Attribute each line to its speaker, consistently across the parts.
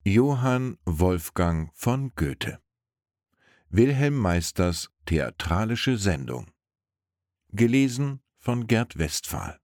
Speaker 1: Johann Wolfgang von Goethe. Wilhelm Meisters theatralische Sendung. Gelesen von Gerd Westphal.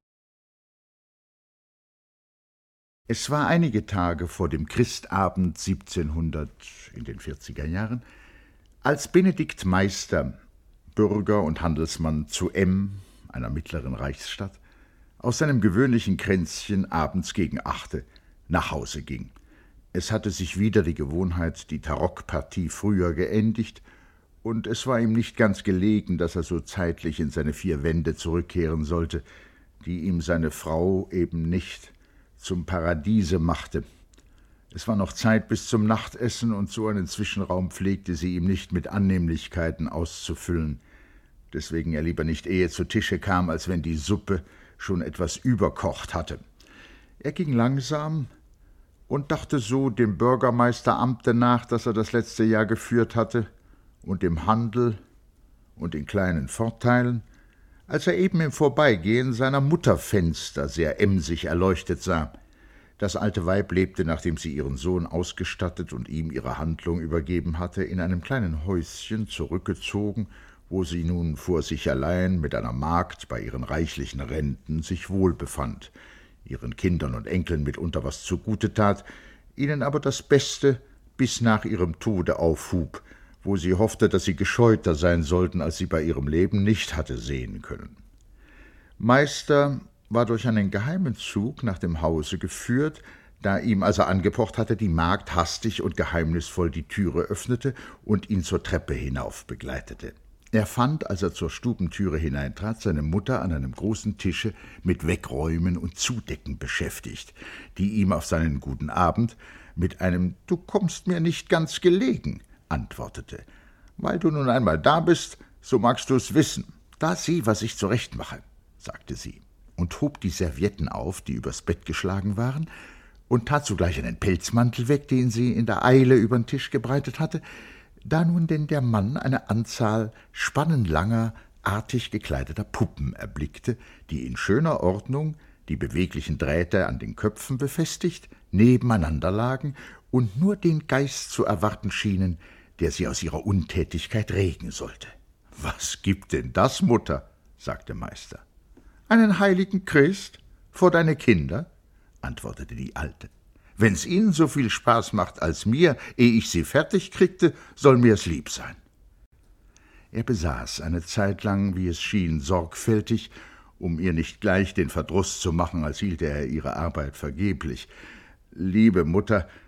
Speaker 2: Es war einige Tage vor dem Christabend 1700 in den 40er Jahren, als Benedikt Meister, Bürger und Handelsmann zu M., einer mittleren Reichsstadt, aus seinem gewöhnlichen Kränzchen abends gegen 8 nach Hause ging. Es hatte sich wieder die Gewohnheit, die Tarockpartie früher geendigt, und es war ihm nicht ganz gelegen, dass er so zeitlich in seine 4 Wände zurückkehren sollte, die ihm seine Frau eben nicht zum Paradiese machte. Es war noch Zeit bis zum Nachtessen, und so einen Zwischenraum pflegte sie ihm nicht mit Annehmlichkeiten auszufüllen, deswegen er lieber nicht eher zu Tische kam, als wenn die Suppe schon etwas überkocht hatte. Er ging langsam und dachte so dem Bürgermeisteramte nach, das er das letzte Jahr geführt hatte, und dem Handel und den kleinen Vorteilen, als er eben im Vorbeigehen seiner Mutter Fenster sehr emsig erleuchtet sah. Das alte Weib lebte, nachdem sie ihren Sohn ausgestattet und ihm ihre Handlung übergeben hatte, in einem kleinen Häuschen zurückgezogen, wo sie nun vor sich allein mit einer Magd bei ihren reichlichen Renten sich wohl befand, ihren Kindern und Enkeln mitunter was zugute tat, ihnen aber das Beste bis nach ihrem Tode aufhub, wo sie hoffte, dass sie gescheuter sein sollten, als sie bei ihrem Leben nicht hatte sehen können. Meister war durch einen geheimen Zug nach dem Hause geführt, da ihm, als er angepocht hatte, die Magd hastig und geheimnisvoll die Türe öffnete und ihn zur Treppe hinauf begleitete. Er fand, als er zur Stubentüre hineintrat, seine Mutter an einem großen Tische mit Wegräumen und Zudecken beschäftigt, die ihm auf seinen guten Abend mit einem »Du kommst mir nicht ganz gelegen« antwortete. »Weil du nun einmal da bist, so magst du es wissen. Da sieh, was ich zurechtmache«, sagte sie, und hob die Servietten auf, die übers Bett geschlagen waren, und tat zugleich einen Pelzmantel weg, den sie in der Eile übern Tisch gebreitet hatte, da nun denn der Mann eine Anzahl spannenlanger, artig gekleideter Puppen erblickte, die in schöner Ordnung, die beweglichen Drähte an den Köpfen befestigt, nebeneinander lagen und nur den Geist zu erwarten schienen, der sie aus ihrer Untätigkeit regen sollte. »Was gibt denn das, Mutter?« sagte Meister. »Einen heiligen Christ vor deine Kinder?« antwortete die Alte. »Wenn's ihnen so viel Spaß macht als mir, ehe ich sie fertig kriegte, soll mir's lieb sein.« Er besaß eine Zeit lang, wie es schien, sorgfältig, um ihr nicht gleich den Verdruss zu machen, als hielte er ihre Arbeit vergeblich. »Liebe Mutter«,